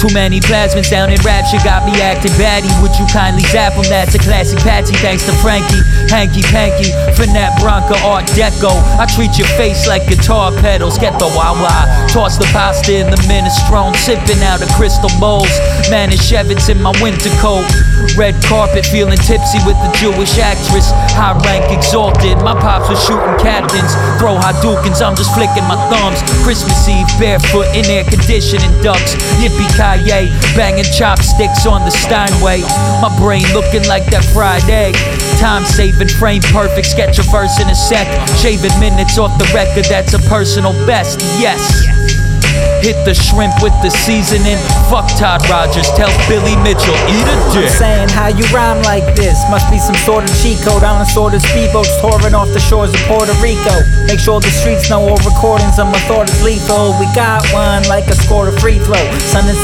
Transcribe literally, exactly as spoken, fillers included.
Too many plasmids down in Rapture got me acting batty. Would you kindly zap them? That's a classic Patsy, thanks to Frankie. Hanky panky, Finette Bronca Art Deco. I treat your face like guitar pedals. Get the wah-wah. Toss the pasta in the minestrone, sipping out of crystal bowls. Manischewitz in my winter coat. Red carpet, feeling tipsy with the Jewish actress. High rank exalted, my pops was shooting captains. Throw Hadoukens, I'm just flicking my thumbs. Christmas Eve, barefoot in air conditioning ducks. Yippee-ki-yay, banging chopsticks on the Steinway. My brain looking like that fried egg. Time saving, frame perfect, sketch a verse in a sec. Shaving minutes off the record, that's a personal best, yes. Hit the shrimp with the seasoning. Fuck Todd Rogers, tell Billy Mitchell, eat a dick. I'm saying how you rhyme like this must be some sort of cheat code. On a sort of speedboats touring off the shores of Puerto Rico. Make sure the streets know all recordings of my thought is lethal. We got one like a score of free throw. Sun is